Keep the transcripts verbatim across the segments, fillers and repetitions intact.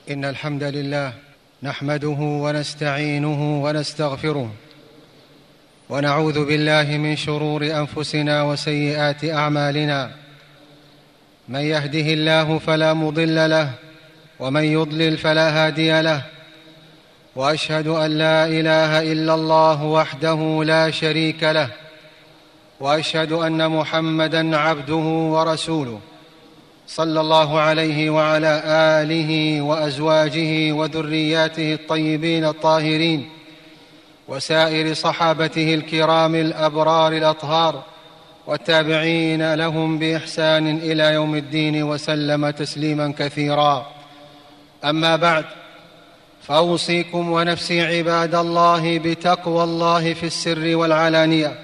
إن الحمد لله نحمده ونستعينه ونستغفره، ونعوذ بالله من شرور أنفسنا وسيئات أعمالنا. من يهده الله فلا مضل له، ومن يضلل فلا هادي له. وأشهد أن لا إله إلا الله وحده لا شريك له، وأشهد أن محمدًا عبده ورسوله، صلى الله عليه وعلى آله وأزواجه وذرياته الطيبين الطاهرين، وسائر صحابته الكرام الأبرار الأطهار، والتابعين لهم بإحسان إلى يوم الدين، وسلم تسليماً كثيراً. أما بعد، فأوصيكم ونفسي عباد الله بتقوى الله في السر والعلانية،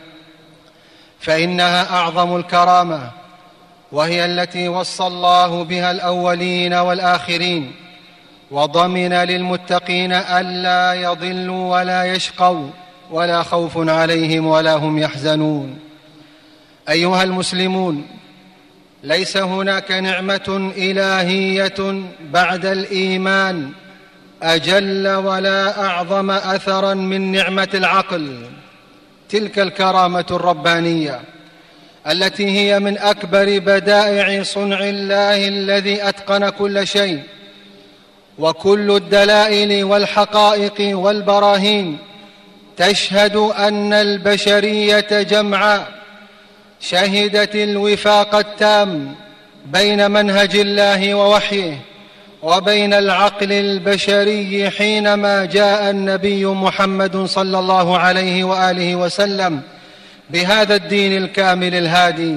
فإنها أعظم الكرامة، وهي التي وصى الله بها الأولين والآخرين، وضمن للمتقين ألا يضلوا ولا يشقوا ولا خوف عليهم ولا هم يحزنون. أيها المسلمون، ليس هناك نعمة إلهية بعد الإيمان أجل ولا أعظم أثراً من نعمة العقل، تلك الكرامة الربانية التي هي من أكبر بدائع صنع الله الذي أتقن كل شيء. وكل الدلائل والحقائق والبراهين تشهد أن البشرية جمعاء شهدت الوفاق التام بين منهج الله ووحيه وبين العقل البشري، حينما جاء النبي محمد صلى الله عليه وآله وسلم بهذا الدين الكامل الهادي.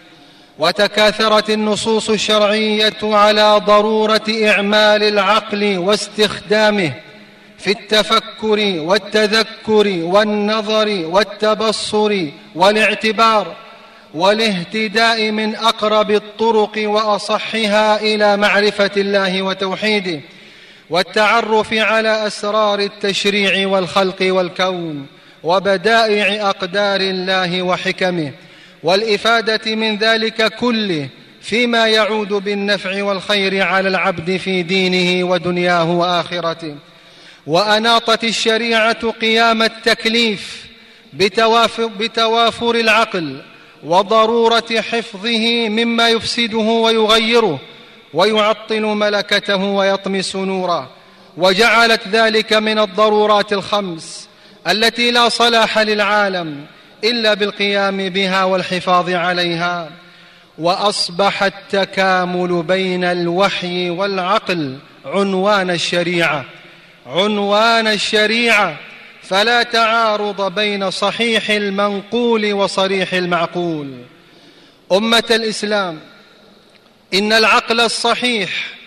وتكاثرت النصوص الشرعية على ضرورة إعمال العقل واستخدامه في التفكر والتذكر والنظر والتبصر والاعتبار والاهتداء من أقرب الطرق وأصحها إلى معرفة الله وتوحيده، والتعرف على أسرار التشريع والخلق والكون وبدائع أقدار الله وحكمه، والإفادة من ذلك كله فيما يعود بالنفع والخير على العبد في دينه ودنياه وآخرته. وأناطت الشريعة قيام التكليف بتوافر العقل وضرورة حفظه مما يفسده ويغيره ويعطل ملكته ويطمس نوره، وجعلت ذلك من الضرورات الخمس التي لا صلاح للعالم إلا بالقيام بها والحفاظ عليها. وأصبح التكامل بين الوحي والعقل عنوان الشريعة عنوان الشريعة فلا تعارض بين صحيح المنقول وصريح المعقول. أمة الإسلام، إن العقل الصحيح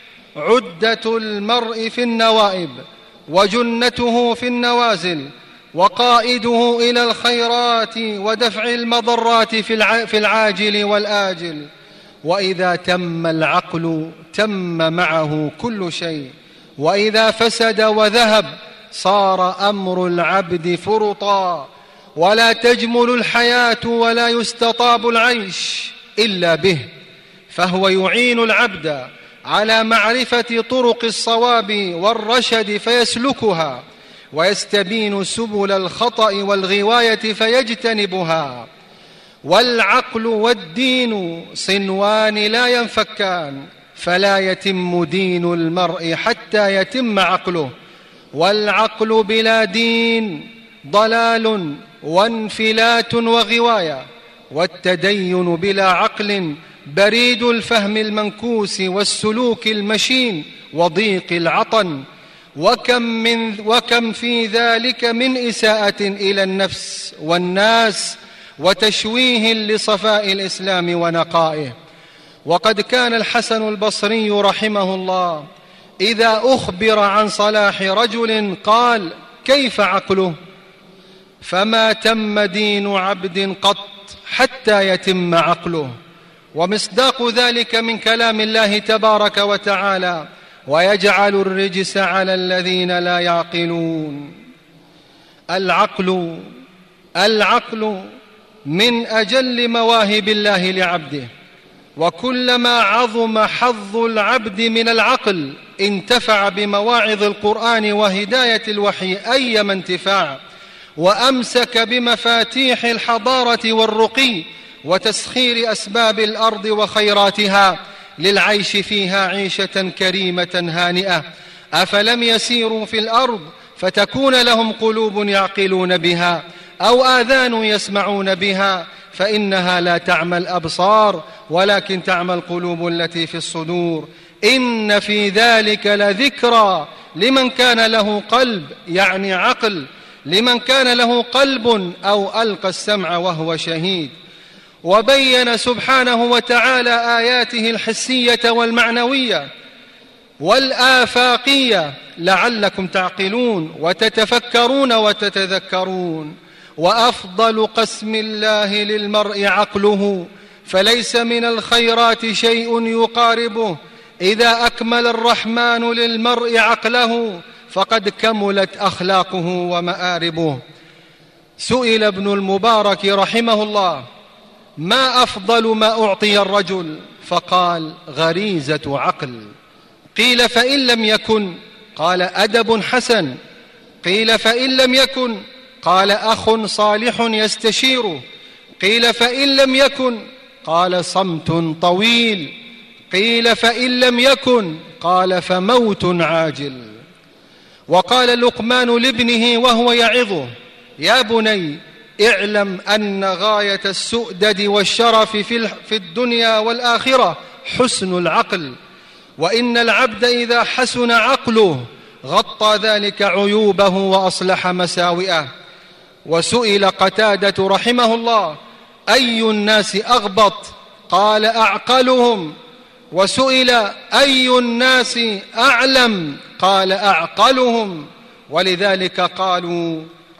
عدة المرء في النوائب، وجنته في النوازل، وقائده إلى الخيرات ودفع المضرات في العاجل والآجل. وإذا تم العقل تم معه كل شيء، وإذا فسد وذهب صار أمر العبد فرطا، ولا تجمل الحياة ولا يستطاب العيش إلا به، فهو يعين العبد على معرفة طرق الصواب والرشد فيسلكها، ويستبين سبل الخطأ والغواية فيجتنبها. والعقل والدين صنوان لا ينفكان، فلا يتم دين المرء حتى يتم عقله، والعقل بلا دين ضلال وانفلات وغواية، والتدين بلا عقل بريد الفهم المنكوس والسلوك المشين وضيق العطن. وكم, من وكم في ذلك من إساءة إلى النفس والناس وتشويه لصفاء الإسلام ونقائه. وقد كان الحسن البصري رحمه الله إذا أخبر عن صلاح رجل قال: كيف عقله؟ فما تم دين عبد قط حتى يتم عقله. ومصداق ذلك من كلام الله تبارك وتعالى: ويجعل الرجس على الذين لا يعقلون. العقل العقل من أجل مواهب الله لعبده، وكلما عظم حظ العبد من العقل انتفع بمواعظ القرآن وهداية الوحي أيما انتفاع، وأمسك بمفاتيح الحضارة والرقي وتسخير أسباب الأرض وخيراتها للعيش فيها عيشة كريمة هانئة. أفلم يسيروا في الأرض فتكون لهم قلوب يعقلون بها أو آذان يسمعون بها فإنها لا تعمى الأبصار ولكن تعمى القلوب التي في الصدور. إن في ذلك لذكرى لمن كان له قلب، يعني عقل، لمن كان له قلب أو ألقى السمع وهو شهيد. وبين سبحانه وتعالى آياته الحسية والمعنوية والآفاقية لعلكم تعقلون وتتفكرون وتتذكرون. وأفضل قسم الله للمرء عقله، فليس من الخيرات شيء يقاربه. إذا أكمل الرحمن للمرء عقله فقد كملت أخلاقه ومآربه. سئل ابن المبارك رحمه الله: ما أفضل ما أعطي الرجل؟ فقال: غريزة عقل. قيل: فإن لم يكن؟ قال: أدب حسن. قيل: فإن لم يكن؟ قال: أخ صالح يستشيره. قيل: فإن لم يكن؟ قال: صمت طويل. قيل: فإن لم يكن؟ قال: فموت عاجل. وقال لقمان لابنه وهو يعظه: يا بني اعلم أن غاية السؤدد والشرف في الدنيا والآخرة حسن العقل، وإن العبد إذا حسن عقله غطى ذلك عيوبه وأصلح مساوئه. وسئل قتادة رحمه الله: أي الناس أغبط؟ قال: أعقلهم. وسئل: أي الناس أعلم؟ قال: أعقلهم. ولذلك قالوا: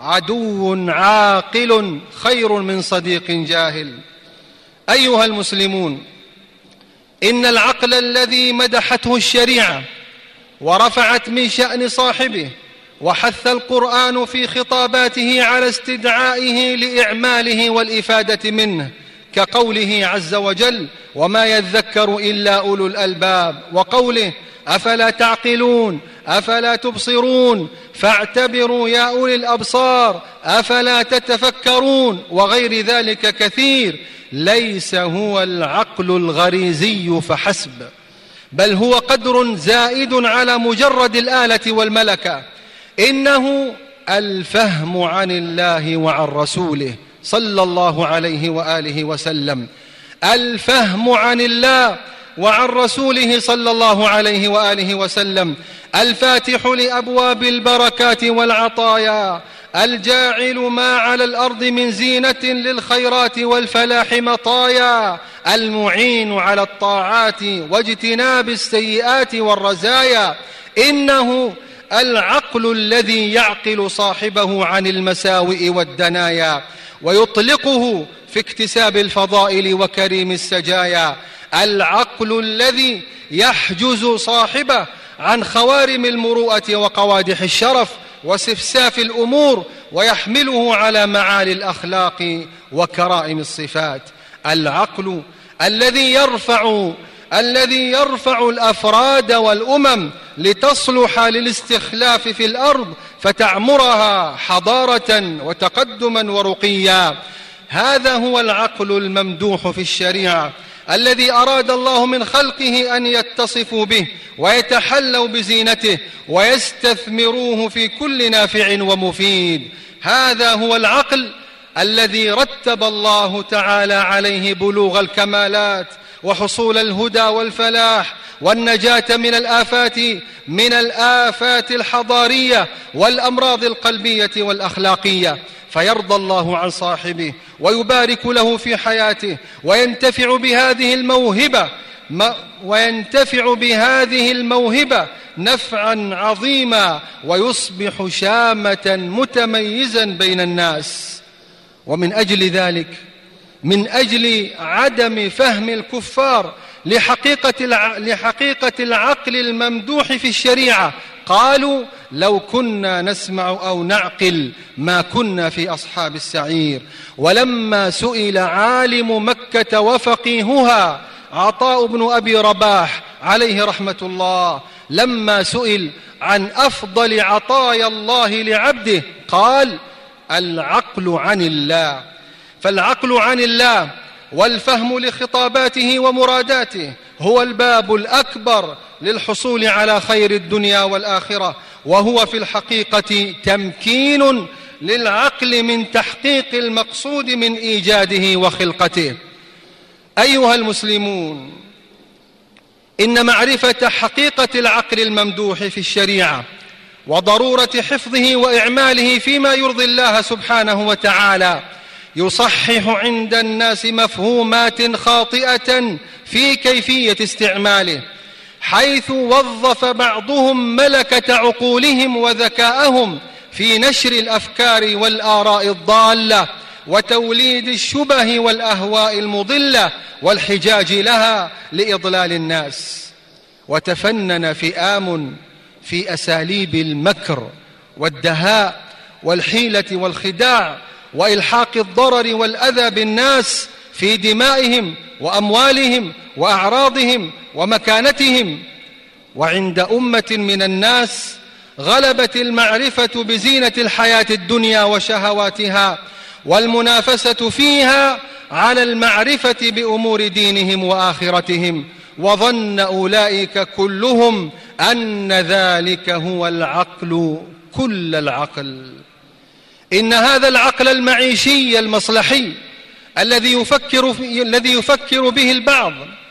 عدو عاقل خير من صديق جاهل. أيها المسلمون، إن العقل الذي مدحته الشريعة ورفعت من شأن صاحبه وحث القرآن في خطاباته على استدعائه لإعماله والإفادة منه، كقوله عز وجل: وما يذكر إلا أولو الألباب، وقوله: أفلا تعقلون أفلا تبصرون فاعتبروا يا أولي الأبصار أفلا تتفكرون، وغير ذلك كثير. ليس هو العقل الغريزي فحسب، بل هو قدر زائد على مجرد الآلة والملكة. إنه الفهم عن الله وعن رسوله صلى الله عليه وآله وسلم، الفهم عن الله وعن رسوله صلى الله عليه وآله وسلم، الفاتح لأبواب البركات والعطايا، الجاعل ما على الأرض من زينة للخيرات والفلاح مطايا، المعين على الطاعات واجتناب السيئات والرزايا. إنه العقل الذي يعقل صاحبه عن المساوئ والدنايا ويطلقه في اكتساب الفضائل وكريم السجايا، العقل الذي يحجز صاحبه عن خوارم المروءة وقوادح الشرف وسفساف الأمور ويحمله على معالي الأخلاق وكرائم الصفات، العقل الذي يرفع الذي يرفع الأفراد والأمم لتصلح للاستخلاف في الأرض فتعمرها حضارة وتقدما ورقيا. هذا هو العقل الممدوح في الشريعة الذي أراد الله من خلقه أن يتصفوا به ويتحلوا بزينته ويستثمروه في كل نافع ومفيد. هذا هو العقل الذي رتب الله تعالى عليه بلوغ الكمالات وحصول الهدى والفلاح والنجاة من الآفات من الآفات الحضارية والأمراض القلبية والأخلاقية، فيرضى الله عن صاحبه ويبارك له في حياته وينتفع بهذه الموهبة وينتفع بهذه الموهبة نفعا عظيما ويصبح شامة متميزا بين الناس. ومن أجل ذلك، من أجل عدم فهم الكفار لحقيقة لحقيقة العقل الممدوح في الشريعة، قالوا: لو كنا نسمع أو نعقل ما كنا في أصحاب السعير. ولما سئل عالم مكة وفقيهها عطاء بن أبي رباح عليه رحمة الله لما سئل عن أفضل عطايا الله لعبده قال: العقل عن الله. فالعقل عن الله والفهم لخطاباته ومراداته هو الباب الأكبر للحصول على خير الدنيا والآخرة، وهو في الحقيقة تمكين للعقل من تحقيق المقصود من إيجاده وخلقته. أيها المسلمون، إن معرفة حقيقة العقل الممدوح في الشريعة وضرورة حفظه وإعماله فيما يرضي الله سبحانه وتعالى يصحح عند الناس مفهومات خاطئة في كيفية استعماله، حيث وظف بعضهم ملكة عقولهم وذكاءهم في نشر الأفكار والآراء الضالة وتوليد الشبه والأهواء المضلة والحجاج لها لإضلال الناس، وتفنن فئام في أساليب المكر والدهاء والحيلة والخداع وإلحاق الضرر والأذى بالناس في دمائهم وأموالهم وأعراضهم ومكانتهم. وعند أمة من الناس غلبت المعرفة بزينة الحياة الدنيا وشهواتها والمنافسة فيها على المعرفة بأمور دينهم وآخرتهم، وظن أولئك كلهم أن ذلك هو العقل كل العقل. إن هذا العقل المعيشي المصلحي الذي يفكر, الذي يفكر به البعض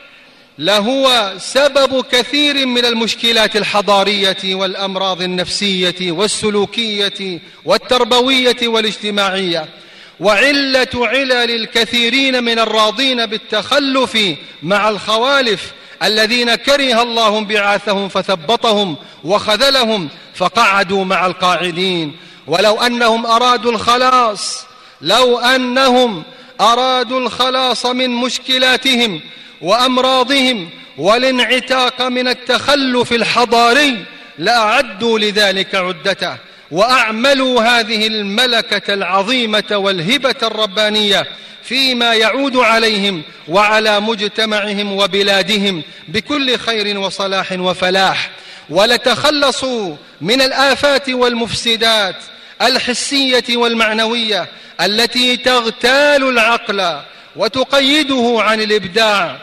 لهو سبب كثير من المشكلات الحضارية والأمراض النفسية والسلوكية والتربوية والاجتماعية، وعلة علل الكثيرين من الراضين بالتخلف مع الخوالف الذين كره الله انبعاثهم فثبطهم وخذلهم فقعدوا مع القاعدين. ولو أنهم أرادوا الخلاص لو أنهم أرادوا الخلاص من مشكلاتهم وأمراضهم والانعتاق من التخلف الحضاري لأعدوا لذلك عدته، وأعملوا هذه الملكة العظيمة والهبة الربانية فيما يعود عليهم وعلى مجتمعهم وبلادهم بكل خير وصلاح وفلاح، ولتخلصوا من الآفات والمفسدات الحسية والمعنوية التي تغتال العقل وتقيده عن الإبداع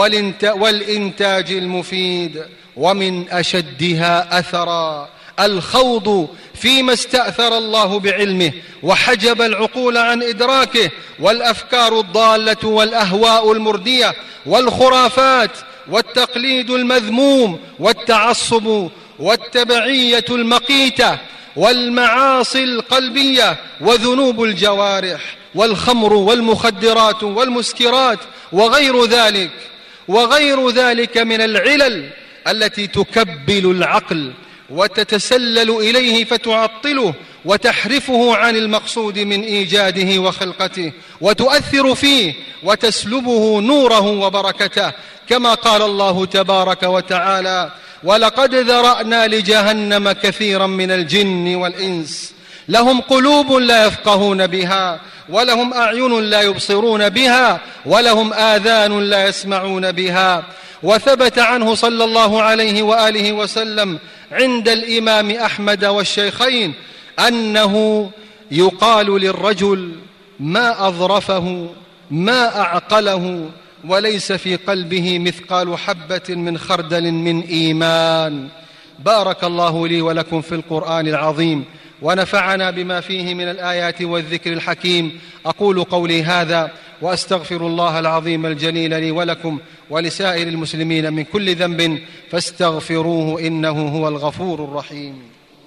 والإنتاج المفيد. ومن أشدها أثرا الخوض فيما استأثر الله بعلمه وحجب العقول عن إدراكه، والأفكار الضالة والأهواء المردية والخرافات والتقليد المذموم والتعصب والتبعية المقيتة والمعاصي القلبية وذنوب الجوارح والخمر والمخدرات والمسكرات وغير ذلك وغير ذلك من العلل التي تكبل العقل وتتسلل إليه فتعطله وتحرفه عن المقصود من إيجاده وخلقته، وتؤثر فيه وتسلبه نوره وبركته، كما قال الله تبارك وتعالى: ولقد ذرأنا لجهنم كثيرا من الجن والإنس لهم قلوب لا يفقهون بها ولهم أعين لا يبصرون بها ولهم آذان لا يسمعون بها. وثبت عنه صلى الله عليه وآله وسلم عند الإمام أحمد والشيخين أنه يقال للرجل: ما أظرفه ما أعقله وليس في قلبه مثقال حبة من خردل من إيمان. بارك الله لي ولكم في القرآن العظيم ونفعنا بما فيه من الآيات والذكر الحكيم. أقول قولي هذا وأستغفر الله العظيم الجليل لي ولكم ولسائر المسلمين من كل ذنب فاستغفروه إنه هو الغفور الرحيم.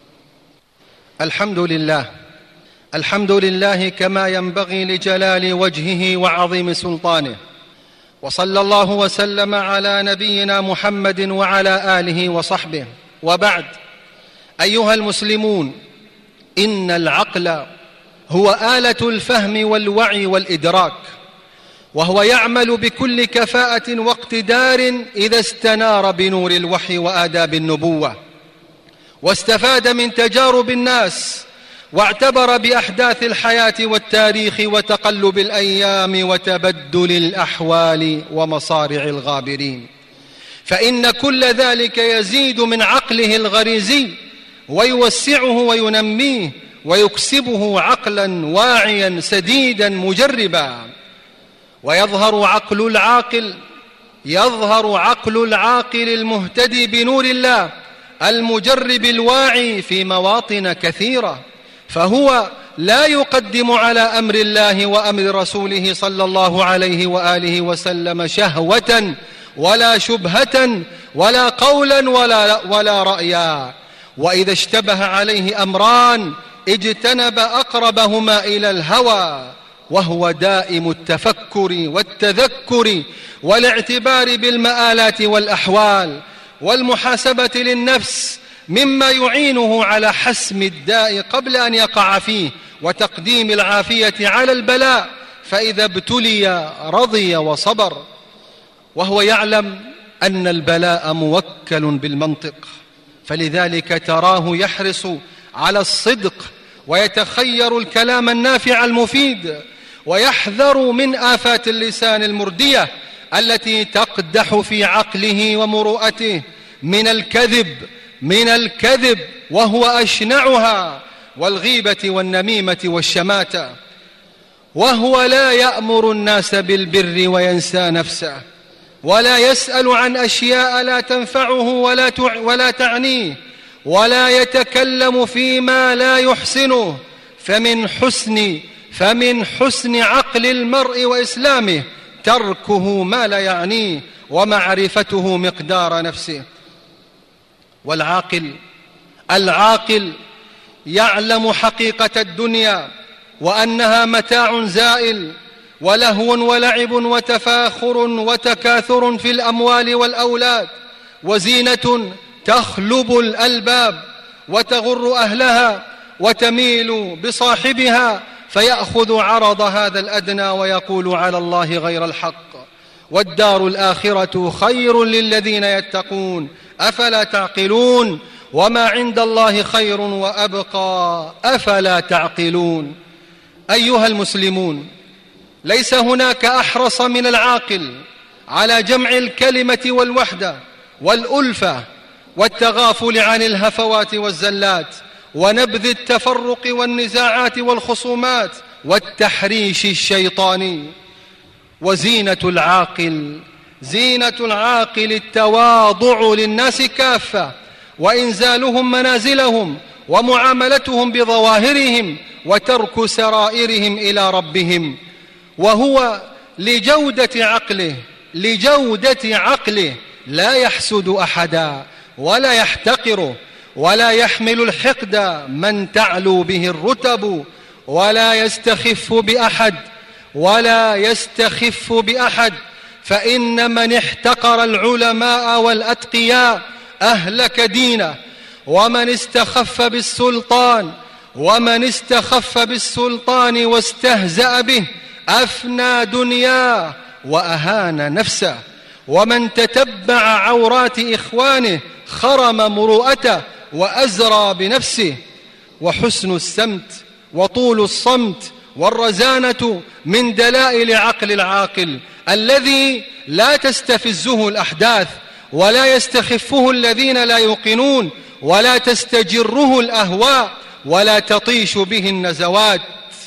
الحمد لله الحمد لله كما ينبغي لجلال وجهه وعظيم سلطانه، وصلى الله وسلم على نبينا محمد وعلى آله وصحبه، وبعد. أيها المسلمون، إن العقل هو آلة الفهم والوعي والإدراك، وهو يعمل بكل كفاءة واقتدار إذا استنار بنور الوحي وآداب النبوة واستفاد من تجارب الناس واعتبر بأحداث الحياة والتاريخ وتقلب الأيام وتبدل الأحوال ومصارع الغابرين، فإن كل ذلك يزيد من عقله الغريزي ويوسعه وينميه ويكسبه عقلا واعيا سديدا مجربا. ويظهر عقل العاقل يظهر عقل العاقل المهتدي بنور الله المجرب الواعي في مواطن كثيرة، فهو لا يقدم على أمر الله وأمر رسوله صلى الله عليه وآله وسلم شهوة ولا شبهة ولا قولا ولا, ولا رأيا. وإذا اشتبه عليه أمران اجتنب أقربهما إلى الهوى، وهو دائم التفكر والتذكر والاعتبار بالمآلات والأحوال والمحاسبة للنفس، مما يعينه على حسم الداء قبل أن يقع فيه وتقديم العافية على البلاء، فإذا ابتلي رضي وصبر. وهو يعلم أن البلاء موكل بالمنطق، فلذلك تراه يحرص على الصدق ويتخير الكلام النافع المفيد، ويحذر من آفات اللسان المردية التي تقدح في عقله ومروءته من الكذب من الكذب وهو أشنعها، والغيبة والنميمة والشماتة. وهو لا يأمر الناس بالبر وينسى نفسه، ولا يسأل عن أشياء لا تنفعه ولا ولا تعنيه، ولا يتكلم فيما لا يحسنه. فمن حسن فمن حسن عقل المرء وإسلامه تركه ما لا يعنيه ومعرفته مقدار نفسه. والعاقل العاقل يعلم حقيقة الدنيا وأنها متاع زائل ولهو ولعب وتفاخر وتكاثر في الأموال والأولاد وزينة تخلب الألباب وتغر أهلها وتميل بصاحبها، فيأخذ عرض هذا الأدنى ويقول على الله غير الحق. والدار الآخرة خير للذين يتقون أفلا تعقلون، وما عند الله خير وأبقى أفلا تعقلون. أيها المسلمون، ليس هناك أحرص من العاقل على جمع الكلمة والوحدة والألفة والتغافل عن الهفوات والزلات ونبذ التفرق والنزاعات والخصومات والتحريش الشيطاني. وزينة العاقل زينة العاقل التواضع للناس كافة، وإنزالهم منازلهم ومعاملتهم بظواهرهم وترك سرائرهم إلى ربهم. وهو لجودة عقله لجودة عقله لا يحسد أحدا ولا يحتقره، ولا يحمل الحقد من تعلو به الرتب، ولا يستخف بأحد ولا يستخف بأحد فإن من احتقر العلماء والأتقياء أهلك دينه، ومن استخف بالسلطان ومن استخف بالسلطان واستهزأ به أفنى دنياه وأهان نفسه، ومن تتبع عورات إخوانه خرم مروءته وأزرى بنفسه. وحسن السمت وطول الصمت والرزانة من دلائل عقل العاقل الذي لا تستفزه الأحداث ولا يستخفه الذين لا يوقنون ولا تستجره الأهواء ولا تطيش به النزوات.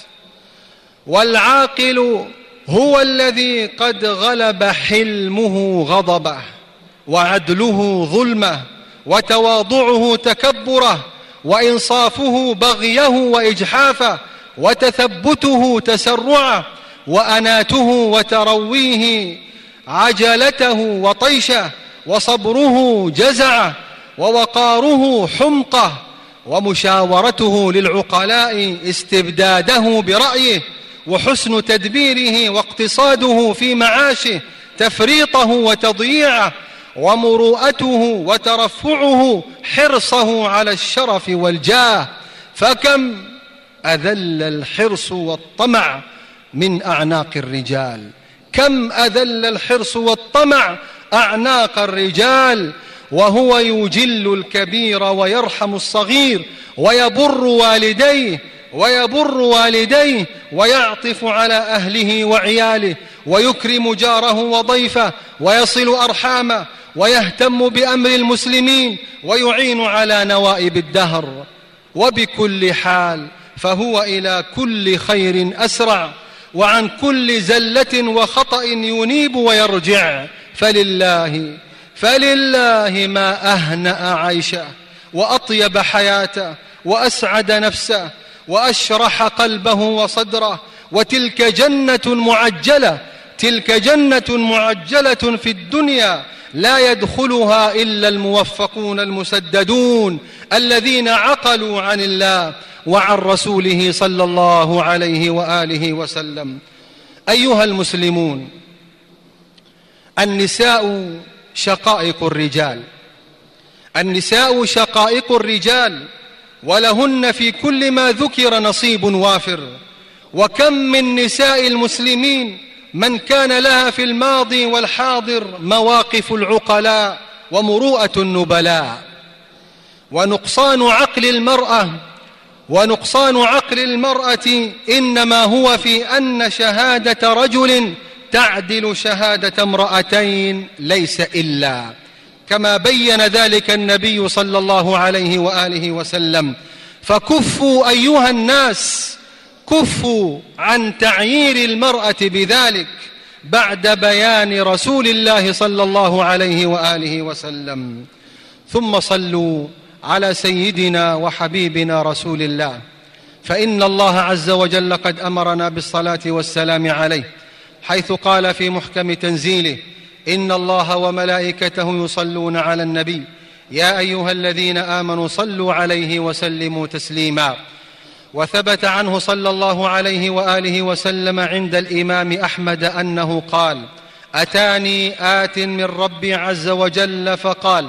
والعاقل هو الذي قد غلب حلمه غضبه وعدله ظلمه وتواضعه تكبره وإنصافه بغيه وإجحافه وتثبته تسرعه وأناته وترويه عجلته وطيشه وصبره جزعه ووقاره حمقه ومشاورته للعقلاء استبداده برأيه وحسن تدبيره واقتصاده في معاشه تفريطه وتضييعه ومروءته وترفعه حرصه على الشرف والجاه. فكم أذل الحرص والطمع من أعناق الرجال كم أذل الحرص والطمع أعناق الرجال، وهو يجل الكبير ويرحم الصغير ويبر والديه ويبر والديه ويعطف على أهله وعياله ويكرم جاره وضيفه ويصل أرحامه ويهتم بأمر المسلمين ويعين على نوائب الدهر. وبكل حال فهو إلى كل خير أسرع، وعن كل زلة وخطأ ينيب ويرجع. فلله فلله ما أهنأ عيشه وأطيب حياته وأسعد نفسه وأشرح قلبه وصدره. وتلك جنة معجلة تلك جنة معجلة في الدنيا لا يدخلها إلا الموفقون المسددون الذين عقلوا عن الله وعن رسوله صلى الله عليه وآله وسلم. أيها المسلمون، النساء شقائق الرجال النساء شقائق الرجال ولهن في كل ما ذكر نصيب وافر. وكم من نساء المسلمين من كان لها في الماضي والحاضر مواقف العقلاء ومروءة النبلاء. ونقصان عقل المرأة ونقصان عقل المرأة إنما هو في أن شهادة رجل تعدل شهادة امرأتين ليس إلا، كما بين ذلك النبي صلى الله عليه وآله وسلم. فكفوا أيها الناس، كفوا عن تعيير المرأة بذلك بعد بيان رسول الله صلى الله عليه وآله وسلم. ثم صلوا على سيدنا وحبيبنا رسول الله، فإن الله عز وجل قد أمرنا بالصلاة والسلام عليه، حيث قال في محكم تنزيله: إن الله وملائكته يصلون على النبي يا أيها الذين آمنوا صلوا عليه وسلموا تسليما. وثبت عنه صلى الله عليه وآله وسلم عند الإمام أحمد أنه قال: أتاني آت من ربي عز وجل فقال: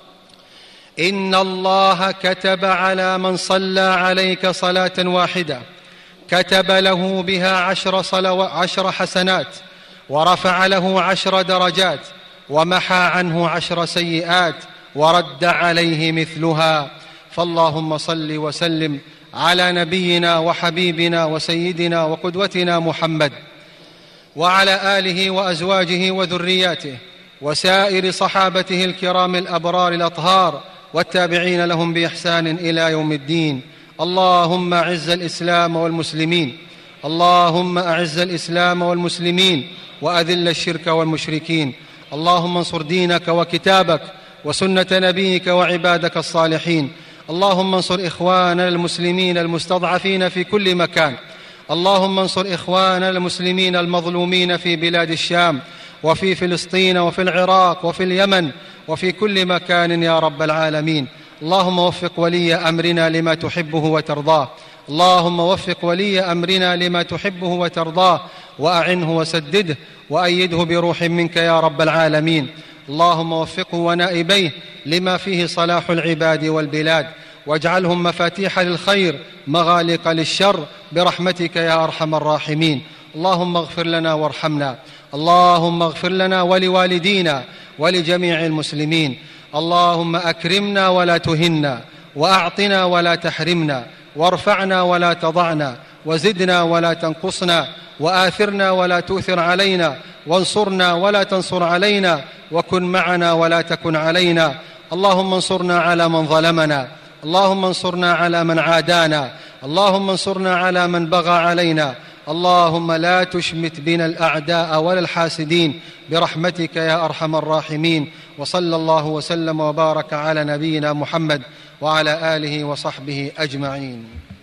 إن الله كتب على من صلى عليك صلاة واحدة كتب له بها عشر, صلو... عشر حسنات، ورفع له عشر درجات، ومحى عنه عشر سيئات، ورد عليه مثلها. فاللهم صل وسلم على نبينا وحبيبنا وسيدنا وقدوتنا محمد، وعلى آله وأزواجه وذرياته وسائر صحابته الكرام الأبرار الأطهار والتابعين لهم بإحسان إلى يوم الدين. اللهم أعز الإسلام والمسلمين اللهم أعز الإسلام والمسلمين وأذل الشرك والمشركين. اللهم انصر دينك وكتابك وسنة نبيك وعبادك الصالحين. اللهم انصر إخواننا المسلمين المستضعفين في كل مكان. اللهم انصر إخواننا المسلمين المظلومين في بلاد الشام وفي فلسطين وفي العراق وفي اليمن وفي كل مكان يا رب العالمين. اللهم وفق ولي أمرنا لما تحبه وترضاه اللهم وفق ولي أمرنا لما تحبه وترضاه وأعنه وسدده وأيده بروح منك يا رب العالمين. اللهم وفقه ونائبيه لما فيه صلاح العباد والبلاد، واجعلهم مفاتيح للخير مغالق للشر برحمتك يا أرحم الراحمين. اللهم اغفر لنا وارحمنا اللهم اغفر لنا ولوالدينا ولجميع المسلمين. اللهم أكرمنا ولا تهنا، وأعطنا ولا تحرمنا، وارفعنا ولا تضعنا، وزدنا ولا تنقصنا، وآثرنا ولا تؤثر علينا، وانصرنا ولا تنصر علينا، وكن معنا ولا تكن علينا. اللهم انصرنا على من ظلمنا، اللهم انصرنا على من عادانا، اللهم انصرنا على من بغى علينا. اللهم لا تشمت بنا الأعداء ولا الحاسدين برحمتك يا أرحم الراحمين. وصلى الله وسلم وبارك على نبينا محمد وعلى آله وصحبه أجمعين.